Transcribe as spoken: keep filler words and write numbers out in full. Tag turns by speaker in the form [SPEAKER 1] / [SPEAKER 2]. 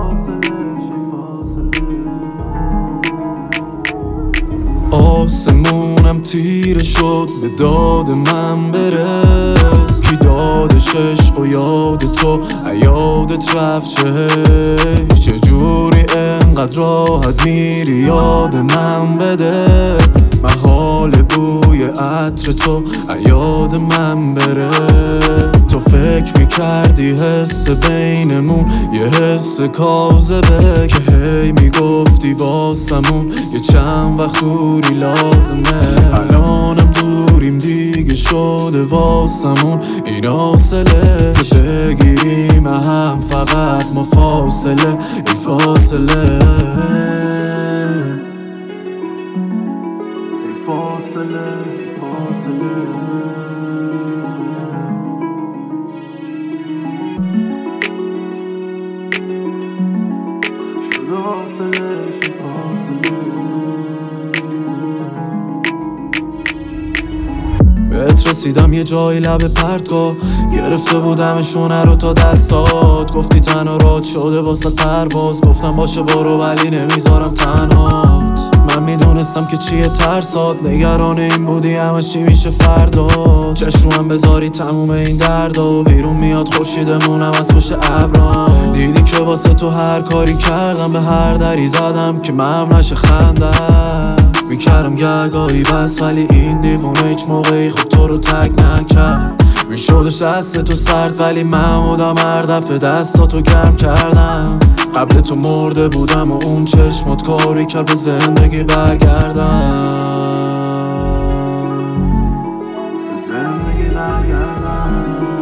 [SPEAKER 1] آسمونم تیره شد به داد من برس، کی دادش عشق و یاد تو یادت رفت چه حیف، چجوری انقدر راحت میری یاد من بده، محال بوی عطر تو یاد من بره، تو فکر میکردی حس بینمون یه حس کاذبه، که هی میگفتی واسمون یه چند وقت دوری لازمه، الانم دوریم دیگه شده واسمون این حاصله، که بگیریم هم فقط ما فاصله، این فاصله این فاصله فاصله شده حاصله شی فاصله. بهت رسیدم یه جایی لب پرتگاه، گرفته بودم شونه رو تا دستات، گفتی تنها رات شده واسه پرواز، گفتم باشه برو ولی نمیذارم تنهات، من میدونستم که چیه ترسات، نگران این بودی همه چی میشه فردا، چشمم بذاری تموم این دردا، بیرون میاد خورشیدمونم از پشت ابرا، دیدی که واسه تو هر کاری کردم، به هر دری زدم که مم نشه خنده، میکردم گهگاهی بس ولی این دیوونه هیچ موقعی خود تو رو تک نکرد، میشدش دست تو سرد ولی من بودم هر دفعه دستاتو گرم کردم، قبل تو مرده بودم و اون چشمات کاری کرد به زندگی برگردم، به زندگی برگردم.